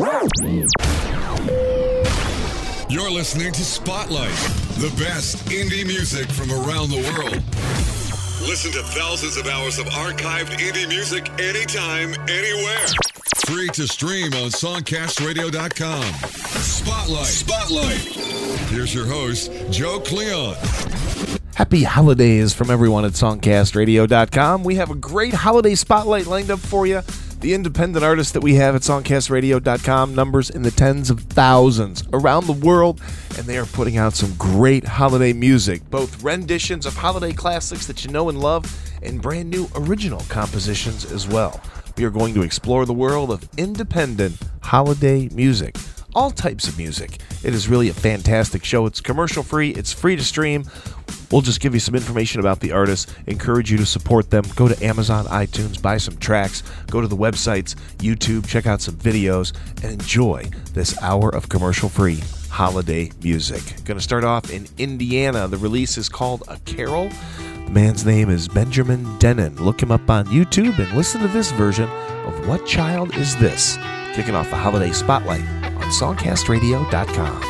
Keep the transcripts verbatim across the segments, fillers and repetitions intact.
You're listening to Spotlight, the best indie music from around the world. Listen to thousands of hours of archived indie music anytime, anywhere. Free to stream on songcast radio dot com. Spotlight. Spotlight. Here's your host, Joe Cleon. Happy holidays from everyone at songcast radio dot com. We have a great holiday spotlight lined up for you. The independent artists that we have at songcast radio dot com, numbers in the tens of thousands around the world, and they are putting out some great holiday music, both renditions of holiday classics that you know and love, and brand new original compositions as well. We are going to explore the world of independent holiday music. All types of music. It is really a fantastic show. It's commercial free. It's free to stream. We'll just give you some information about the artists, encourage you to support them. Go to Amazon, iTunes, buy some tracks, go to the websites, YouTube, check out some videos, and enjoy this hour of commercial-free holiday music. Going to start off in Indiana. The release is called A Carol. The man's name is Benjamin Denon. Look him up on YouTube and listen to this version of What Child Is This? Kicking off the holiday spotlight on songcast radio dot com.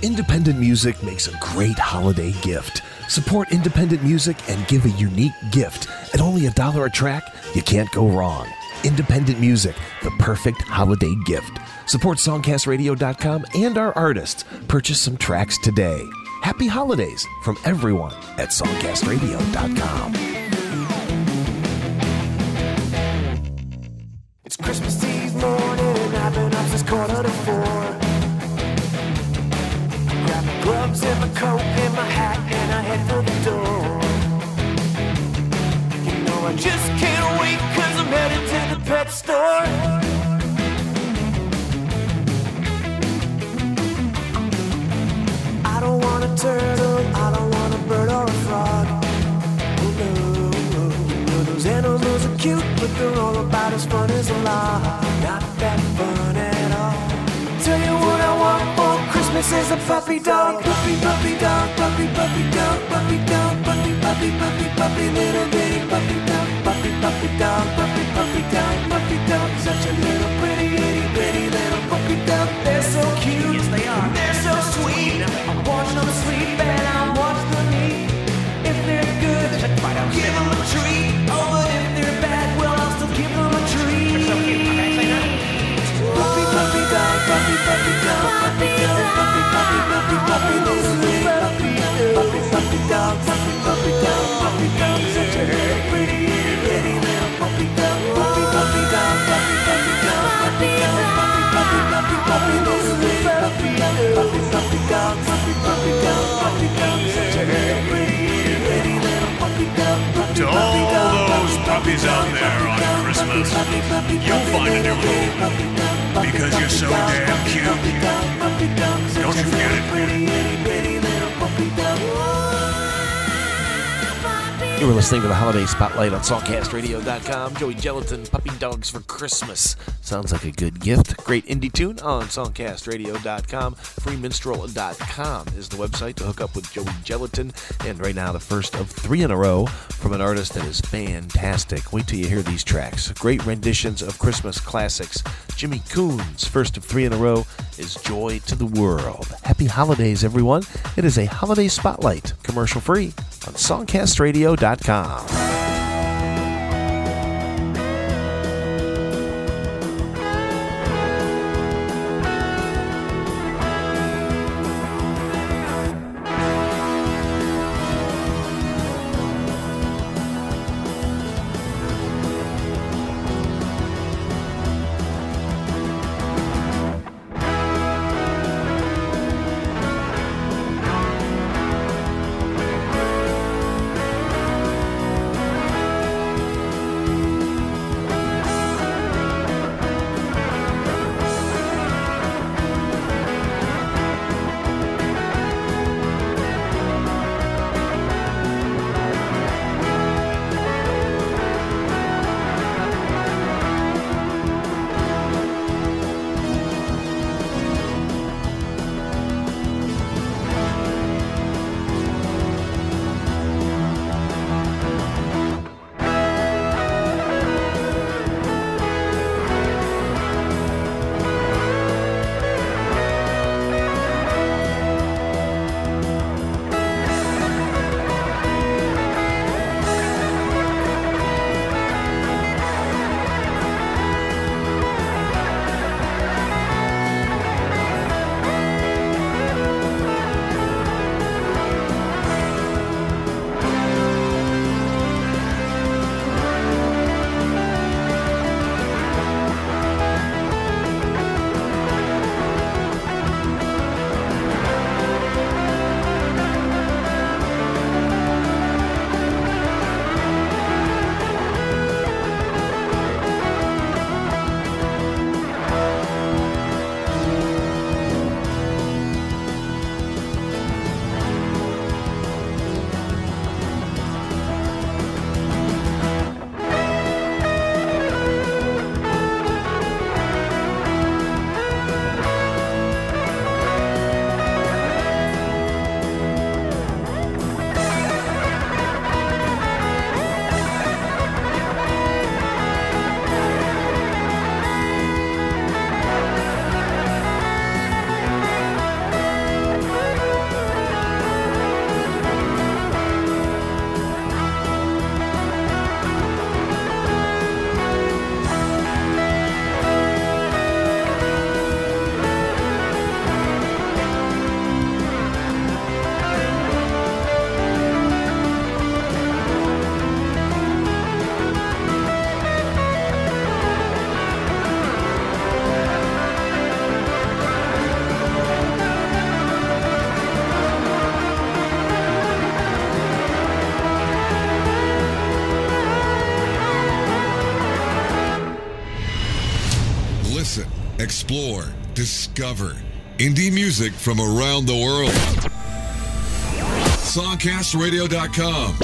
Independent music makes a great holiday gift. Support independent music and give a unique gift. At only a dollar a track, you can't go wrong. Independent music, the perfect holiday gift. Support songcast radio dot com and our artists. Purchase some tracks today. Happy holidays from everyone at songcast radio dot com. It's Christmas Eve morning and I've been up since quarter to four. Grab my gloves and my coat and my hat and I head for the door. You know I just can't wait cause I'm headed to the pet store. I don't want a turtle, I don't want a bird or a frog. Oh no, no, no, those animals are cute, but they're all about as fun as a lot. Not that fun at all. Tell you what I want for Christmas is a puppy dog. Puppy, puppy dog, puppy, puppy dog, puppy dog, puppy, puppy, puppy, puppy, little bitty puppy dog. Puppy, puppy dog, puppy, puppy dog, puppy dog. Such a little pretty, itty bitty little puppy dog. They're so cute, yes they are. They're so sweet. I watch them sleep and I watch them eat. If they're good, give them a treat. Oh, but if they're bad, well, I'll still give them a treat. They're so cute, okay, say that. Puppy, puppy dog, puppy, puppy dog, puppy dog, puppy, puppy, puppy, puppy, little bitty puppy dog. Puppy, puppy dog, puppy, puppy dog, puppy dog. Such a little pretty, itty bitty little puppy dog. Puppy, puppy dog, puppy, puppy dog, puppy dog, puppy, puppy, puppy, puppy, little bitty puppy dog. Puppy, puppy dog, puppy, puppy dog, puppy dog. Such a little pretty, itty bitty little puppy dog. To all those puppies out there on Christmas, you'll find a new home because you're so damn cute. Don't you forget it. You were listening to the Holiday Spotlight on songcast radio dot com. Joey Gelatin, Puppy Dogs for Christmas. Sounds like a good gift. Great indie tune on songcast radio dot com. free minstrel dot com is the website to hook up with Joey Gelatin. And right now, the first of three in a row from an artist that is fantastic. Wait till you hear these tracks. Great renditions of Christmas classics. Jimmy Coons, first of three in a row, is Joy to the World. Happy holidays, everyone. It is a Holiday Spotlight, commercial free, on songcast radio dot com. Listen, explore, discover indie music from around the world. songcast radio dot com.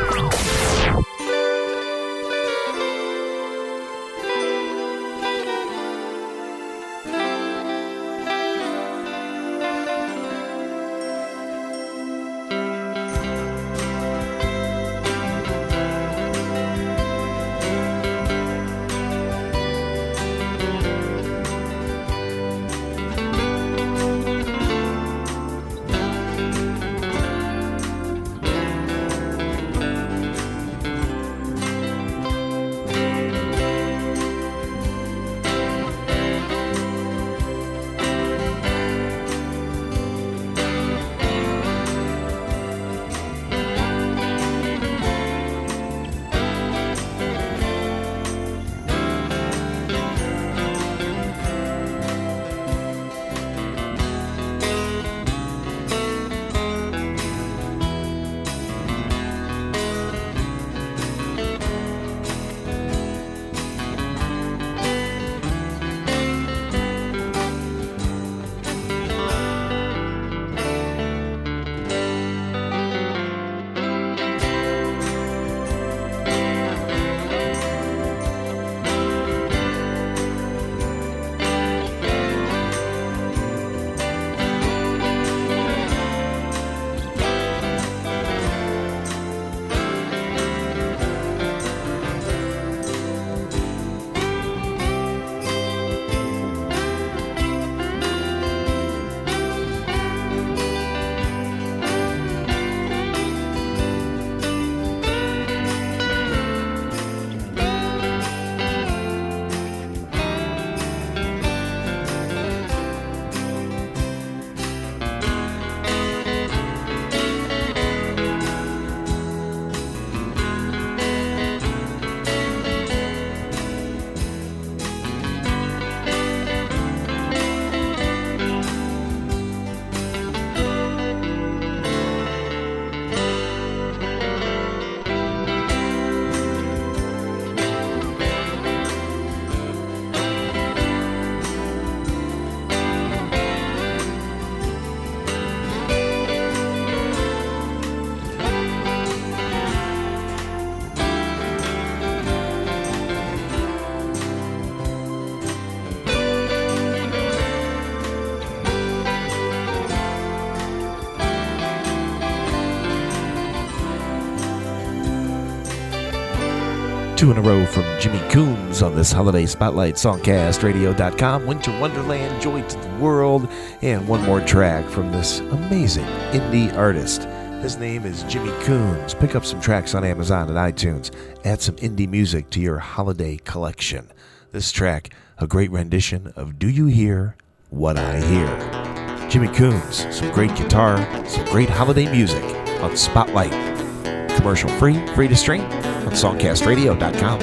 Two in a row from Jimmy Coons on this Holiday Spotlight, songcast radio dot com, Winter Wonderland, Joy to the World, and one more track from this amazing indie artist. His name is Jimmy Coons. Pick up some tracks on Amazon and iTunes. Add some indie music to your holiday collection. This track, a great rendition of Do You Hear What I Hear? Jimmy Coons, some great guitar, some great holiday music on Spotlight. Commercial free, free to stream on songcast radio dot com.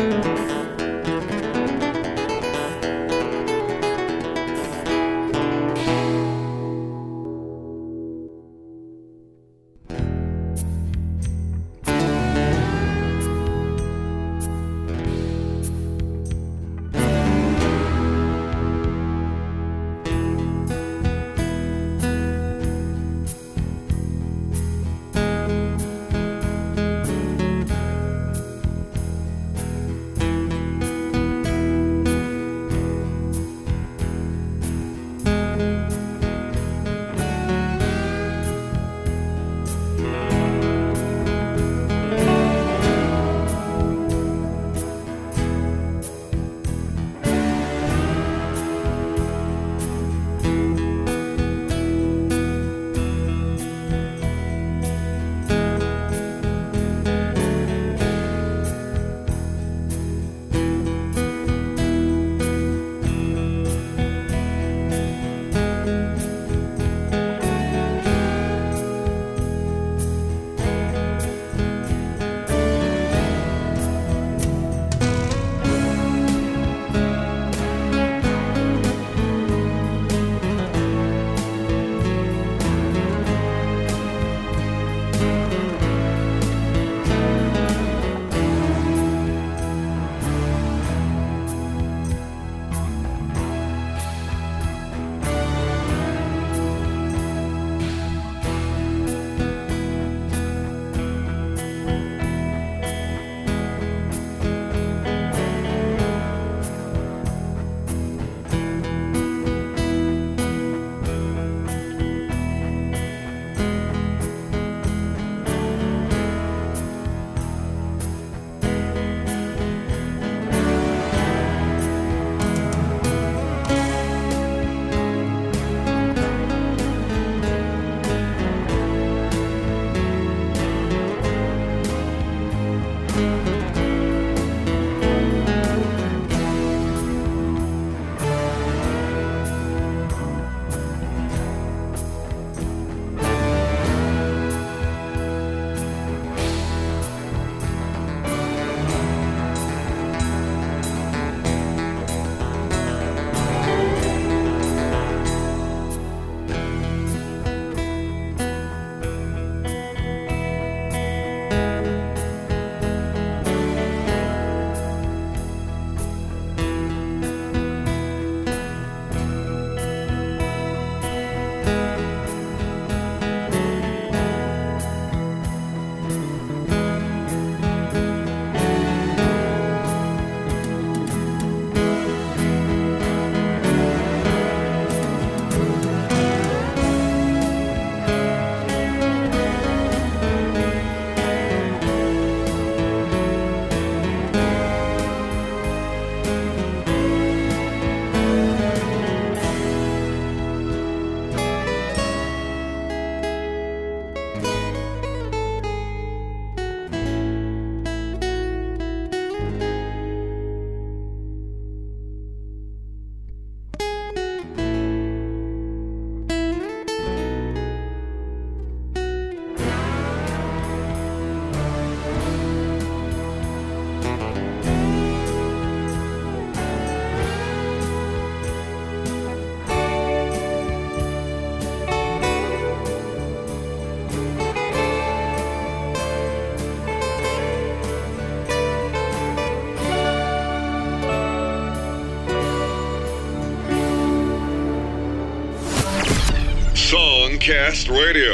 Songcast Radio.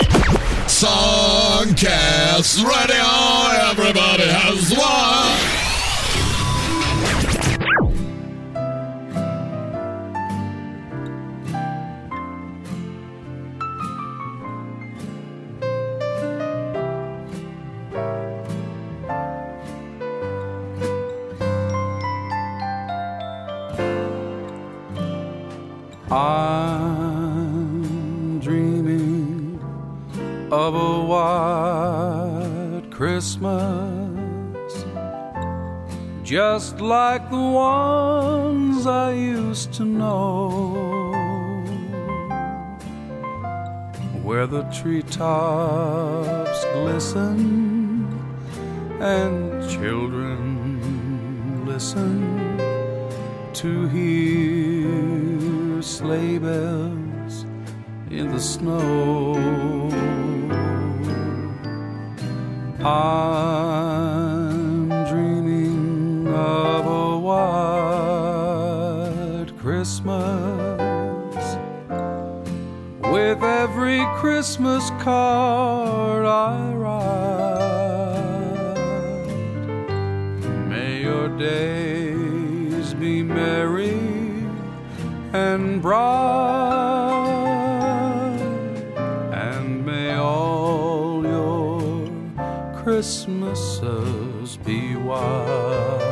Songcast Radio, everybody has one. I'm dreaming of a white Christmas, just like the ones I used to know, where the treetops glisten and children listen to hear sleigh bells in the snow. I'm dreaming of a white Christmas, with every Christmas card I write. May your days be merry and bright, and may all your Christmases be white.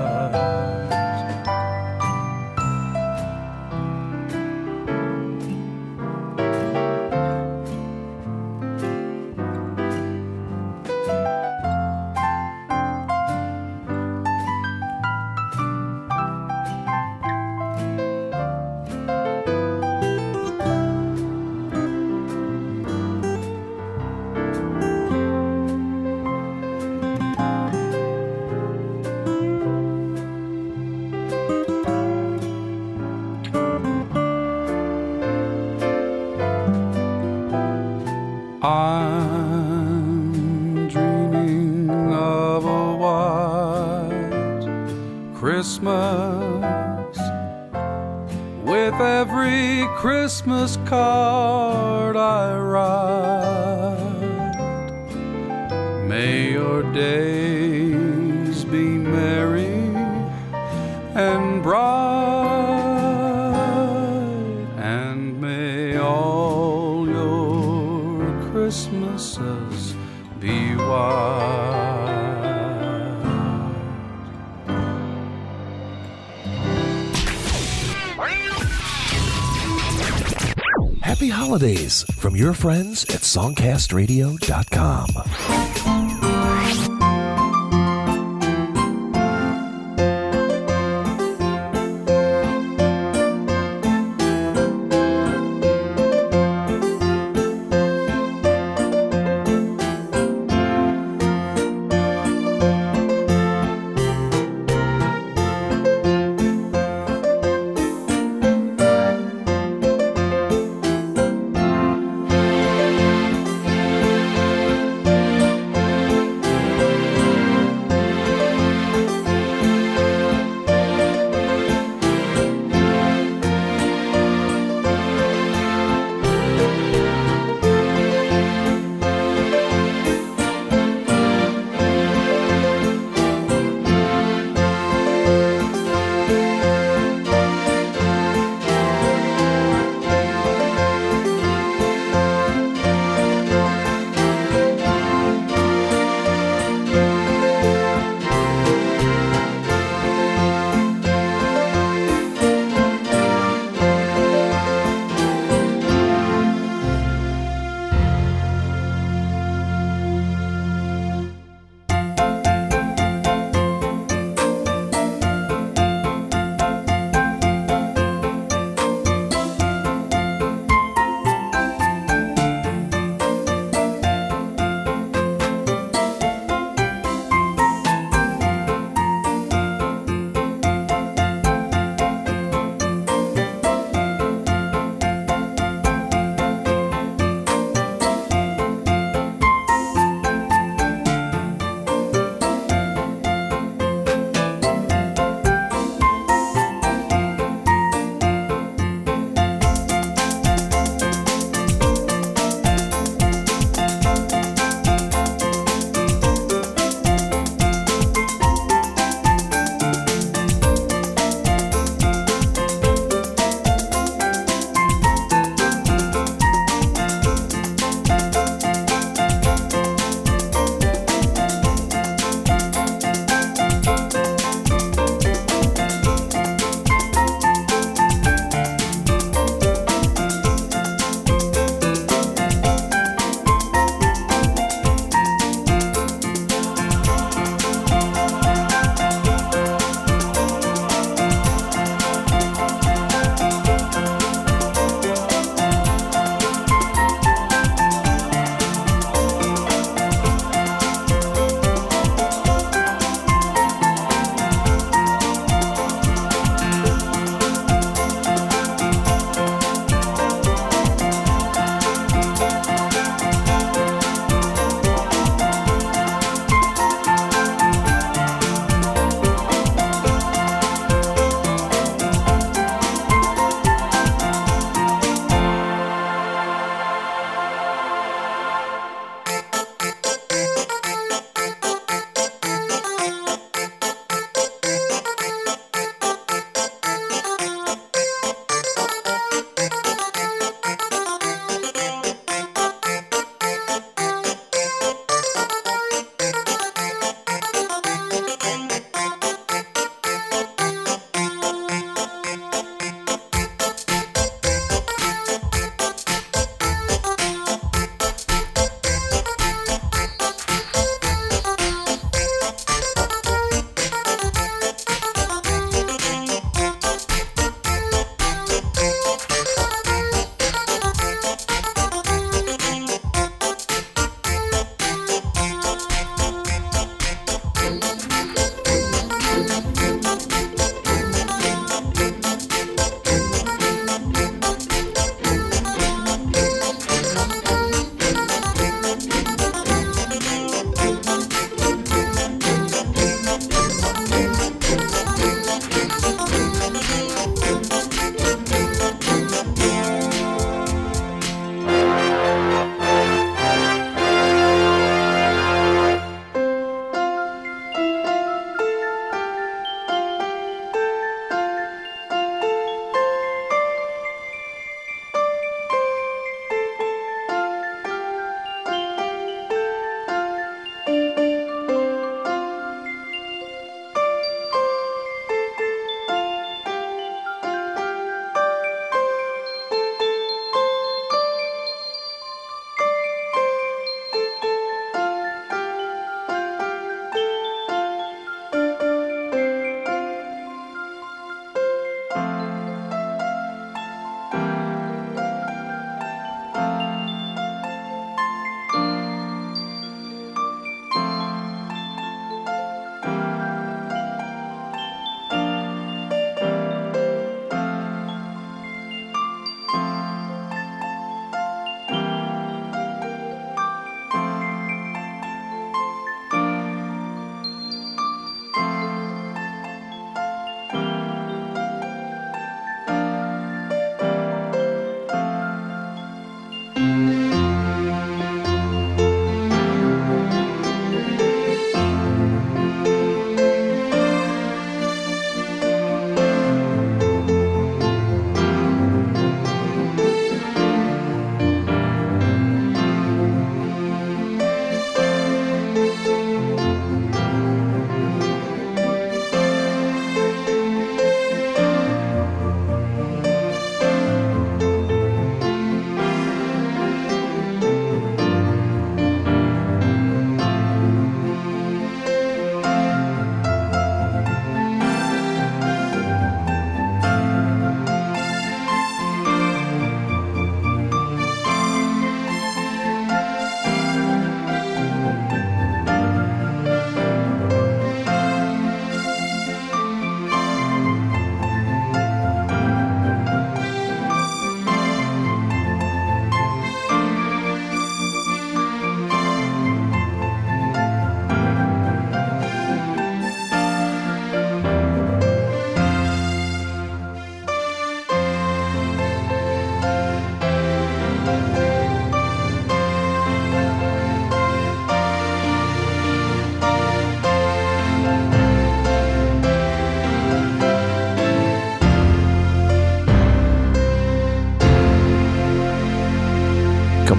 I'm dreaming of a white Christmas, with every Christmas card I write. May your days be merry and bright, and may all your Christmases be white. Happy holidays from your friends at songcast radio dot com.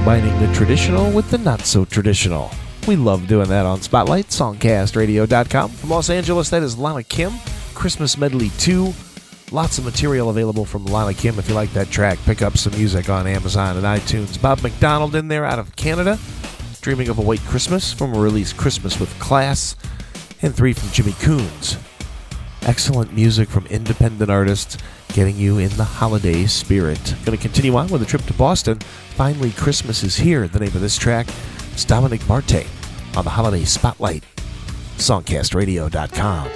combining the traditional with the not-so-traditional. We love doing that on Spotlight, songcast radio dot com. From Los Angeles, that is Lana Kim, Christmas Medley two. Lots of material available from Lana Kim. If you like that track, pick up some music on Amazon and iTunes. Bob McDonald in there out of Canada, Dreaming of a White Christmas from a release Christmas with Class. And three from Jimmy Coons. Excellent music from independent artists getting you in the holiday spirit. Going to continue on with a trip to Boston. Finally, Christmas is here. The name of this track is Dominic Marte on the Holiday Spotlight, songcast radio dot com.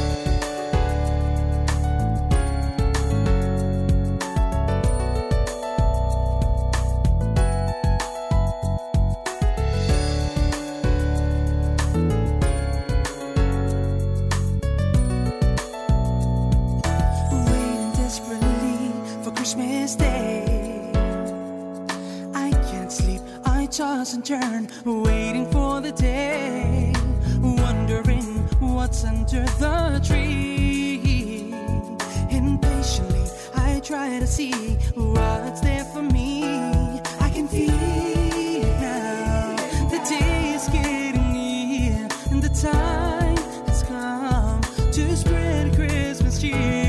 And turn, waiting for the day, wondering what's under the tree. Impatiently, I try to see what's there for me. I can feel it now. The day is getting near, and the time has come to spread Christmas cheer.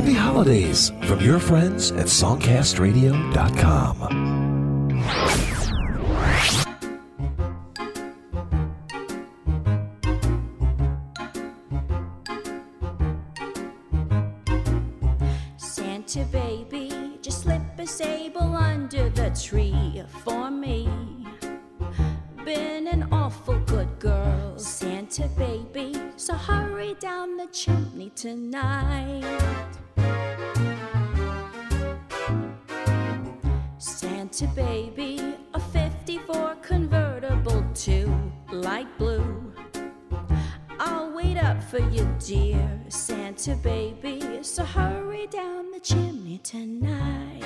Happy holidays from your friends at songcast radio dot com. Santa baby, just slip a sable under the tree for me. Been an awful good girl, Santa baby, so hurry down the chimney tonight. Santa baby, a fifty-four convertible to light blue. I'll wait up for you, dear Santa baby, so hurry down the chimney tonight.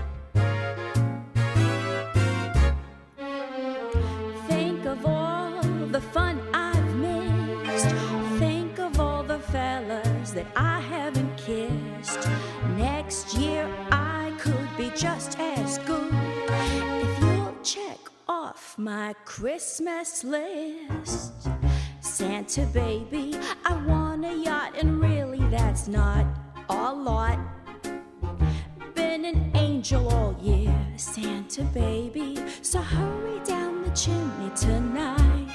Think of all the fun I've missed. Think of all the fellas that I haven't kissed. Next year I could be just as good if you'll check off my Christmas list. Santa baby, I want a yacht, and really that's not a lot. Been an angel all year, Santa baby, so hurry down the chimney tonight.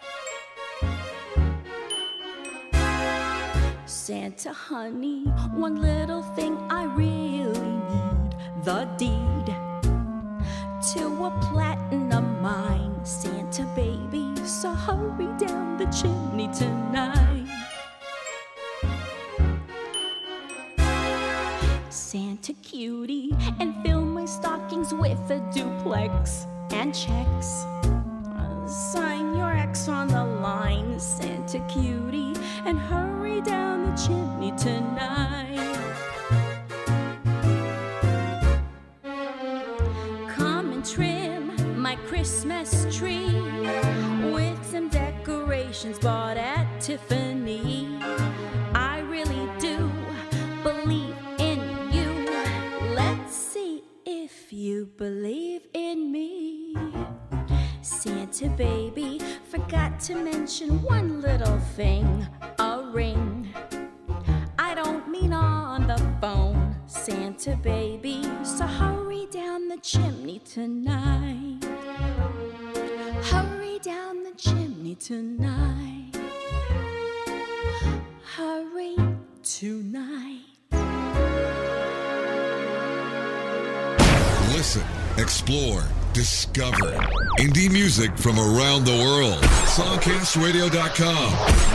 Santa honey, one little thing I really need, the deed to a platinum mine, Santa baby, so hurry down the chimney tonight. Santa cutie, and fill my stockings with a duplex and checks. Uh, sign your ex on the line, Santa cutie, and hurry down the chimney tonight. Come and trim my Christmas tree with some decorations bought at Tiffany. I really do believe in you. Let's see if you believe in me. Santa baby, forgot to mention one little thing, a ring. I don't mean on the phone, Santa baby, so hurry down the chimney tonight. Hurry down the chimney tonight. Hurry tonight. Listen, explore, discover indie music from around the world. songcast radio dot com.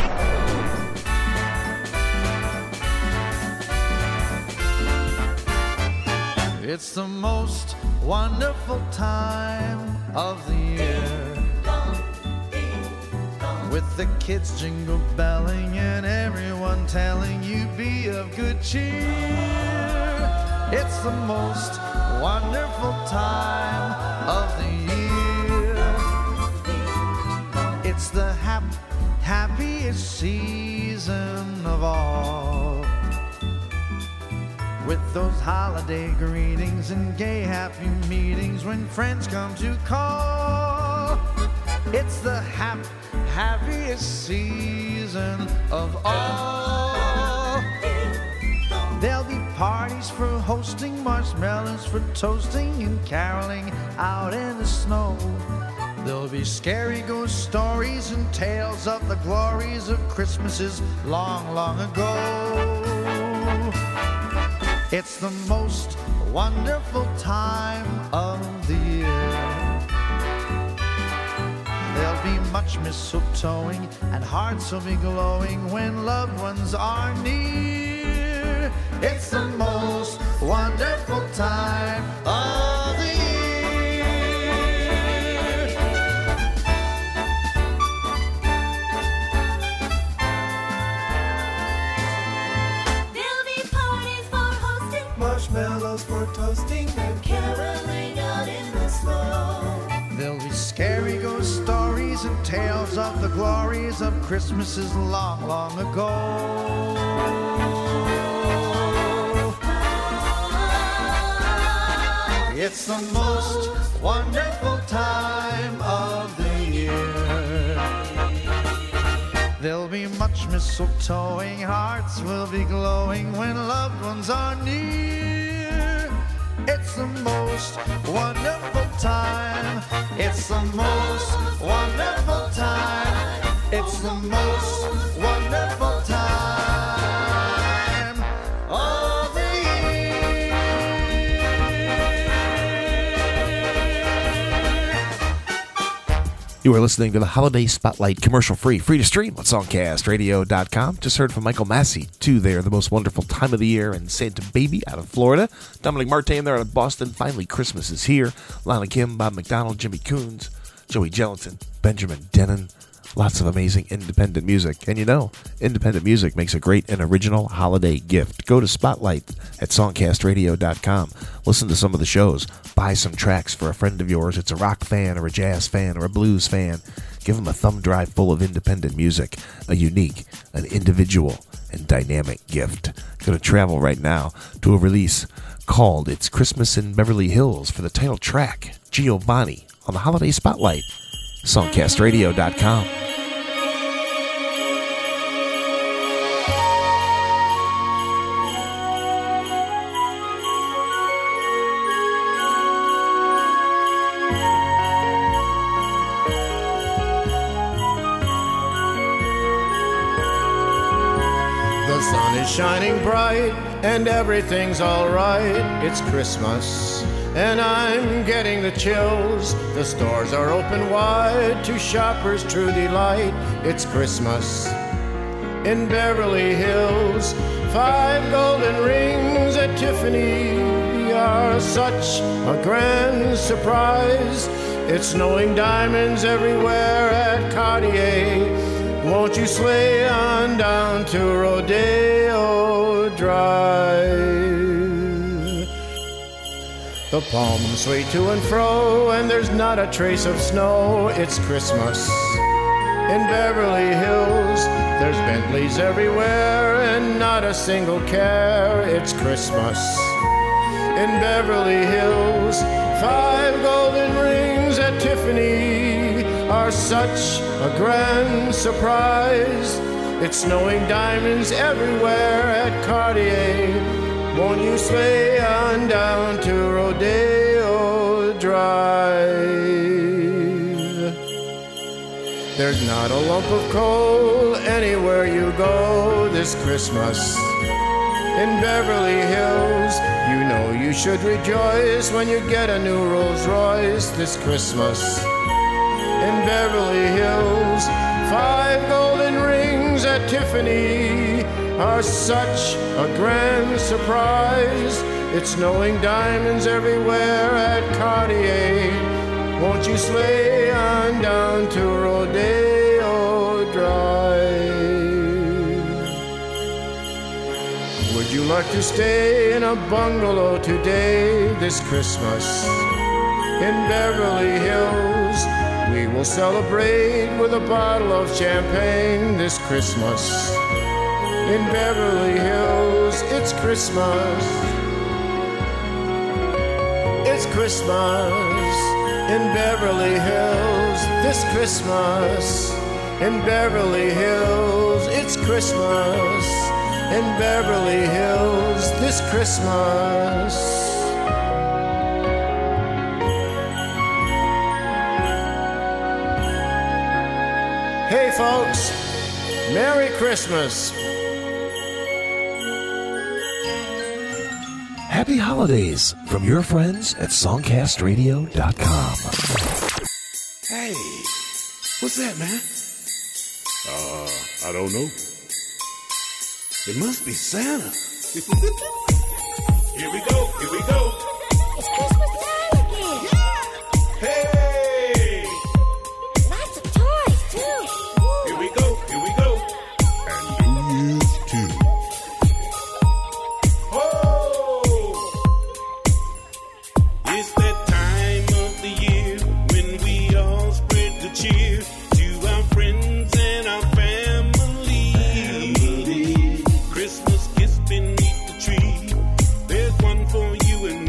It's the most wonderful time of the year, with the kids jingle belling and everyone telling you be of good cheer. It's the most wonderful time of the year. It's the hap happiest season of all, with those holiday greetings and gay happy meetings when friends come to call. It's the hap happiest season of all. There'll be parties for hosting, marshmallows for toasting, and caroling out in the snow. There'll be scary ghost stories and tales of the glories of Christmases long, long ago. It's the most wonderful time of the year. There'll be much mistletoeing and hearts will be glowing when loved ones are near. It's the most wonderful time of the year. There'll be parties for hosting, marshmallows for toasting, and caroling out in the snow. There'll be scary ghost stories and tales of the glories of Christmases long, long ago. It's the most wonderful time of the year. There'll be much mistletoeing, hearts will be glowing when loved ones are near. It's the most wonderful time. It's the most wonderful time. It's the most wonderful time of the year. You are listening to the Holiday Spotlight, commercial free, free to stream on songcast radio dot com. Just heard from Michael Massey, too, there, the most wonderful time of the year, and Santa Baby out of Florida. Dominic Martin there out of Boston. Finally, Christmas is here. Lana Kim, Bob McDonald, Jimmy Coons, Joey Gelatin, Benjamin Denon. Lots of amazing independent music. And you know, independent music makes a great and original holiday gift. Go to Spotlight at songcast radio dot com. Listen to some of the shows. Buy some tracks for a friend of yours. It's a rock fan or a jazz fan or a blues fan. Give them a thumb drive full of independent music. A unique, an individual, and dynamic gift. Going to travel right now to a release called It's Christmas in Beverly Hills for the title track, Giovanni, on the Holiday Spotlight. songcast radio dot com. The sun is shining bright and everything's alright. It's Christmas and I'm getting the chills. The stores are open wide to shoppers' true delight. It's Christmas in Beverly Hills. Five golden rings at Tiffany are such a grand surprise. It's snowing diamonds everywhere at Cartier. Won't you sleigh on down to Rodeo Drive? The palms sway to and fro, and there's not a trace of snow. It's Christmas in Beverly Hills. There's Bentleys everywhere, and not a single care. It's Christmas in Beverly Hills. Five golden rings at Tiffany are such a grand surprise. It's snowing diamonds everywhere at Cartier. Won't you sleigh on down to Rodeo Drive? There's not a lump of coal anywhere you go this Christmas in Beverly Hills. You know you should rejoice when you get a new Rolls Royce this Christmas in Beverly Hills. Five golden rings at Tiffany are such a grand surprise. It's snowing diamonds everywhere at Cartier. Won't you sleigh on down to Rodeo Drive? Would you like to stay in a bungalow today this Christmas in Beverly Hills? We will celebrate with a bottle of champagne this Christmas in Beverly Hills. It's Christmas. It's Christmas in Beverly Hills. This Christmas in Beverly Hills. It's Christmas in Beverly Hills. This Christmas. Hey folks, Merry Christmas. Happy holidays from your friends at songcast radio dot com. Hey, what's that, man? Uh, I don't know. It must be Santa. Here we go, here we go. It's Christmas time again. Yeah! Hey! Lots of toys, too. Here we go, here we go. And New Year's too. It's that time of the year when we all spread the cheer to our friends and our family. family. Christmas gifts beneath the tree. There's one for you and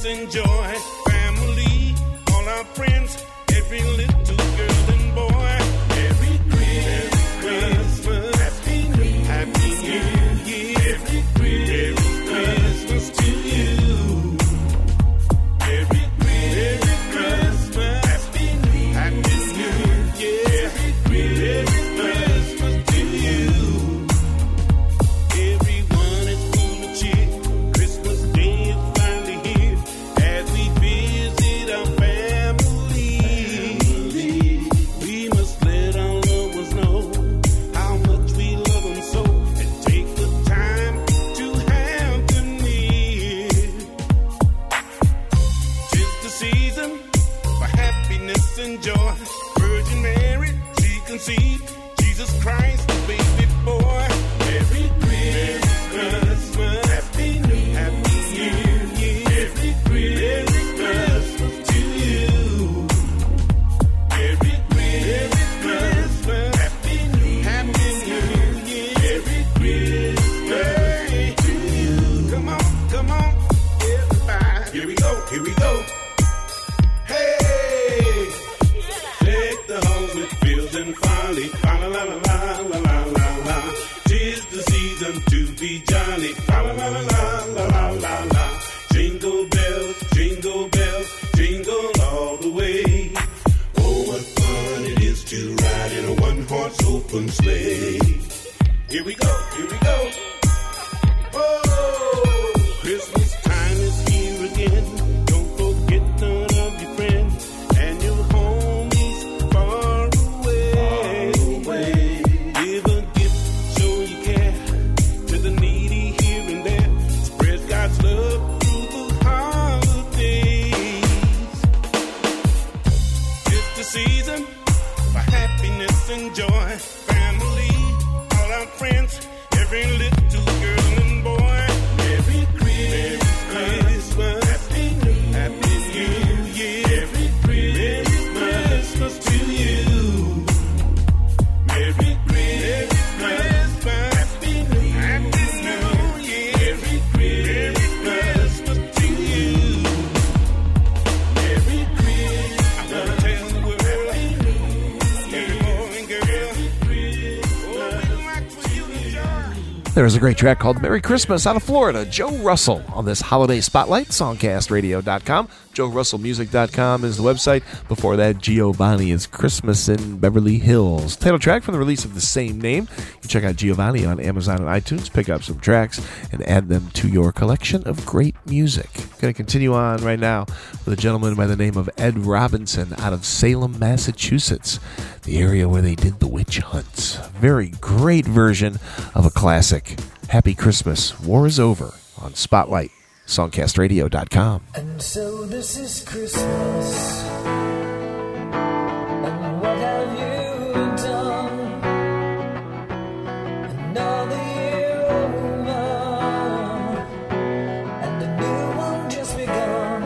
and joy. Family, all our friends, every little girl and boy. Every Christmas, Happy New Year, Happy New Year. Every Christmas to you. Every Christmas, Happy New Year, Happy New Year. Every Christmas to you. Everyone is full of cheer. Christmas Day is finally here as we visit our family. We must let our loved ones know how much we love them so, and take the time to have them near. Tis the season for happiness and joy. Virgin Mary, she conceived Jesus Christ, the baby boy. Merry Christmas, Happy New Year, Happy New Year. Every Christmas to you. Merry Christmas, Happy New Year, Happy New Year. Every Christmas to you. Come on, come on, everybody. Here we go, here we go. Hey! Take the halls with fields and folly. La la la la la la la la. Tis the season to be jolly. La la la la la la la la. Jingle bells, jingle bells, jingle all the way. Oh, what fun it is to ride in a one-horse open sleigh. Here we go, here we go. Oh, Christmas time is here again. Don't forget none of your friends and your homies far away. Give a gift, show you care to the needy here and there. Spread God's love through the holidays. It's the season for happiness and joy. Family, all our friends, every little girl and boy. Merry Christmas, Happy New Year, Happy New Year. Every Christmas to you. Merry Christmas, Happy New Year, Happy New Year. Every Christmas to you. Merry Christmas. I wanna tell the world, every boy and girl, oh, we like for you to enjoy. There's a great track called Merry Christmas out of Florida. Joe Russell on this holiday spotlight, songcast radio dot com. joe russell music dot com is the website. Before that, Giovanni is Christmas in Beverly Hills. Title track from the release of the same name. You check out Giovanni on Amazon and iTunes, pick up some tracks, and add them to your collection of great music. Going to continue on right now with a gentleman by the name of Ed Robinson out of Salem, Massachusetts, the area where they did the witch hunts. Very great version of a classic. Happy Christmas, War is Over on Spotlight, songcast radio dot com. And so this is Christmas. And what have you done? Another year over, and a new one just begun.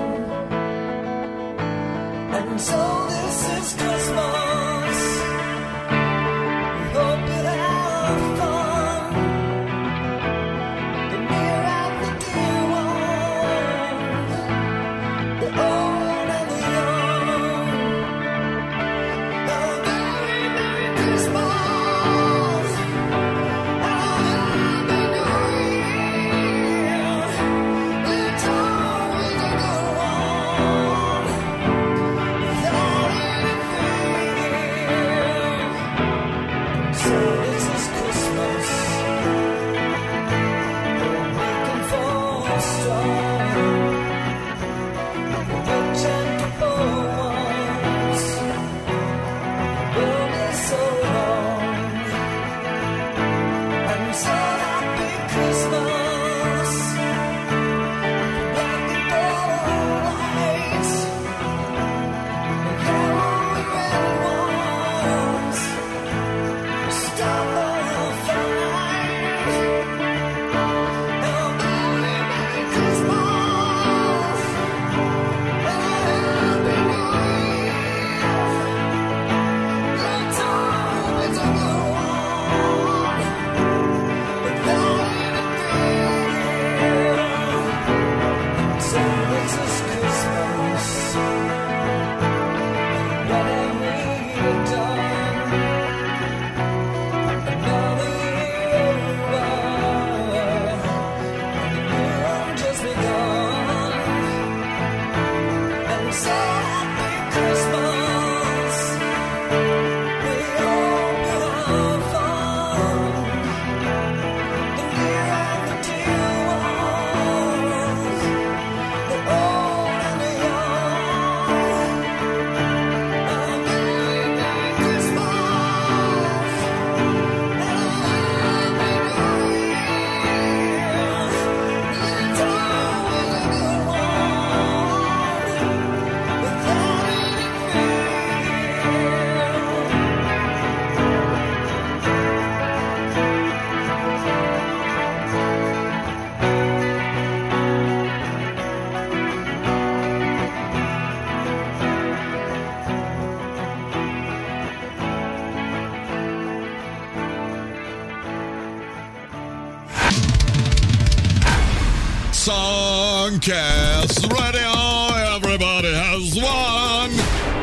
And so this is Christmas. We hope it have fun. The near and the dear ones, the old and the young. Songcast Radio, everybody has one.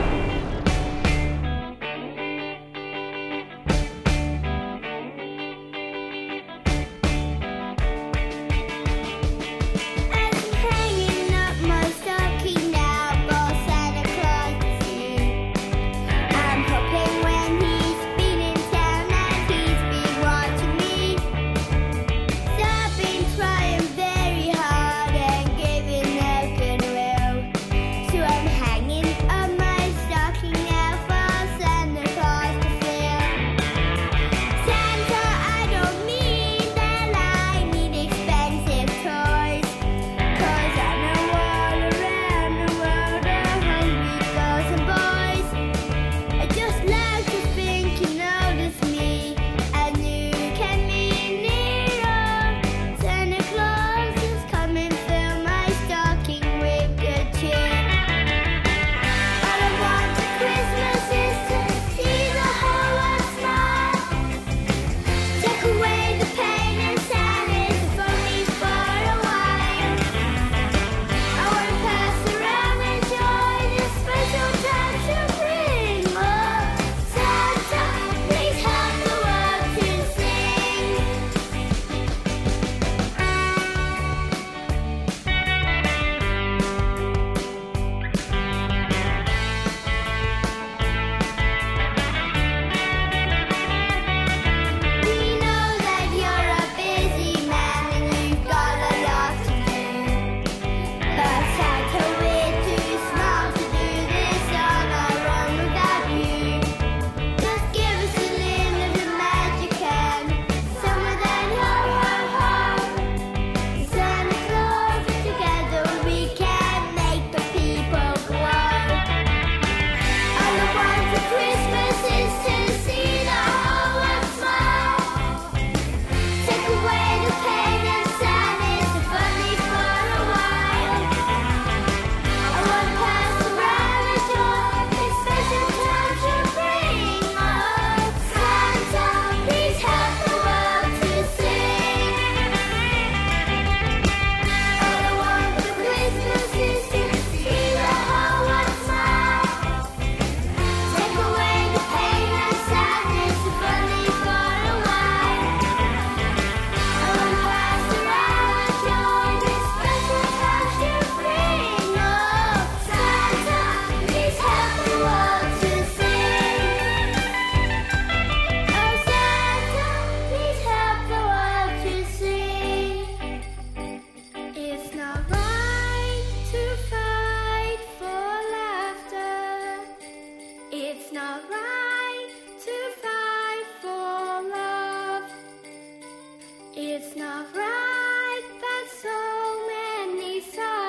It's not right that so many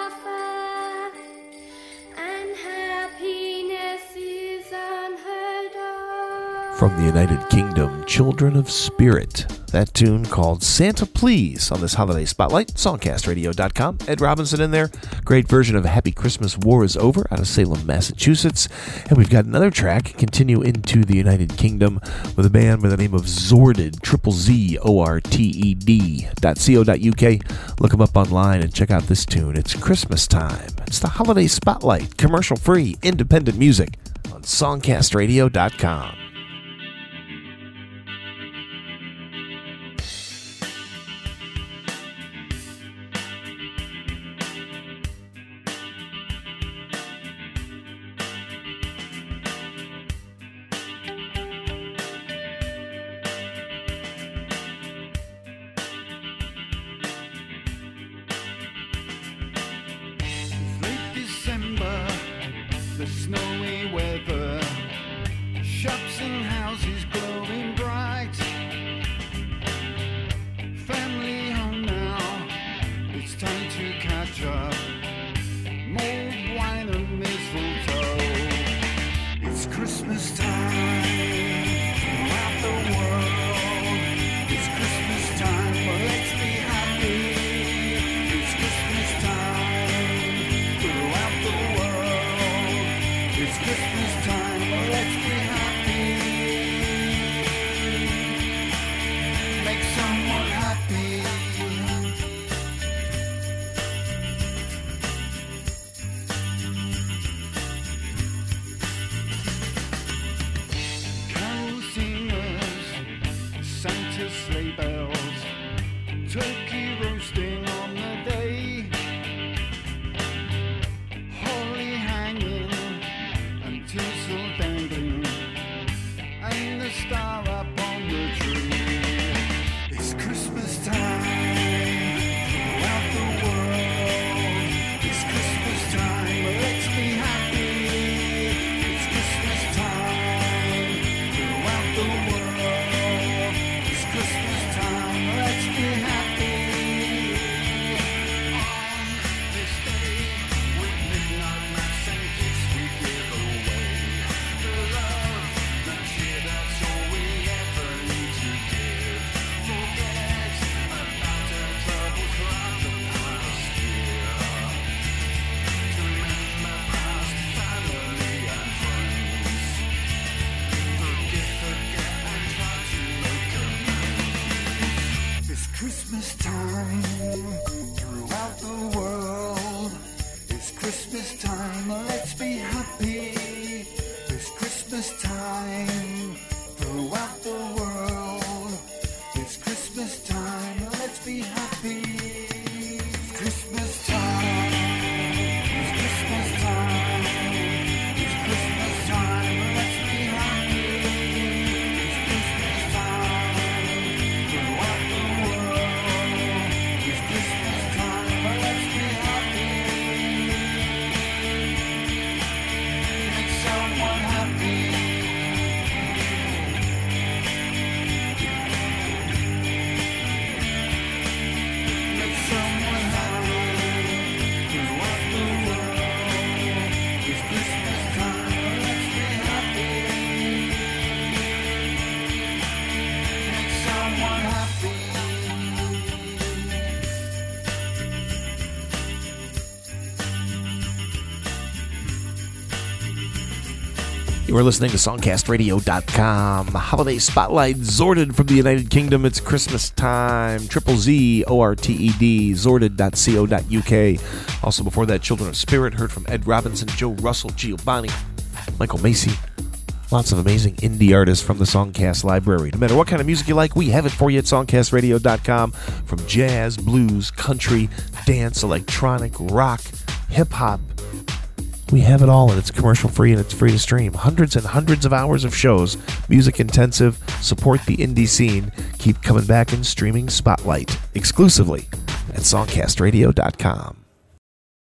suffer, and happiness is unheard of. From the United Kingdom, Children of Spirit. That tune called Santa Please on this holiday spotlight, songcast radio dot com. Ed Robinson in there. Great version of Happy Christmas, War is Over out of Salem, Massachusetts. And we've got another track, continue into the United Kingdom with a band by the name of Zorded, triple Z O R T E D dot co dot U K. Look them up online and check out this tune. It's Christmas time. It's the holiday spotlight, commercial-free, independent music on songcast radio dot com. The snowy weather, shops and houses glowing bright. Family home now, it's time to catch up. Mulled wine and mistletoe. It's Christmas time throughout the world. It's Christmas time, but let's be happy. It's Christmas time throughout the world. It's Christmas time, well, let's be happy. Make someone happy. Carol singers, Santa sleigh bells, turkey roasting on the day, holly hanging, tinsel dangling, and the star up on the tree. It's Christmas time throughout the world. It's Christmas time, let's be happy. It's Christmas time throughout the world. It's Christmas time, let's be happy. On this day, with midnight mass and gifts we give away. The love, the cheer, that's all we ever need to give. Forget about our troubles throughout the past year. To remember past family and friends. Forget, forget, and try to make amends. It's Christmas time throughout the world. It's Christmas time, let's be happy. It's Christmas time throughout the world. It's Christmas time, let's be happy. It's Christmas time. It's Christmas time. It's Christmas time, let's be happy. It's Christmas time throughout the world. It's Christmas time, let's be happy. Make someone happy. Make someone happy throughout the world. It's Christmas time, let's be happy. Make someone happy. You are listening to songcast radio dot com. Holiday Spotlight, Zorded from the United Kingdom. It's Christmas time. Triple Z O R T E D, Zorded dot co dot U K. Also before that, Children of Spirit, heard from Ed Robinson, Joe Russell, Giovanni, Michael Macy. Lots of amazing indie artists from the Songcast library. No matter what kind of music you like, we have it for you at songcast radio dot com. From jazz, blues, country, dance, electronic, rock, hip-hop. We have it all, and it's commercial-free, and it's free to stream. Hundreds and hundreds of hours of shows, music-intensive. Support the indie scene. Keep coming back and streaming Spotlight exclusively at songcast radio dot com.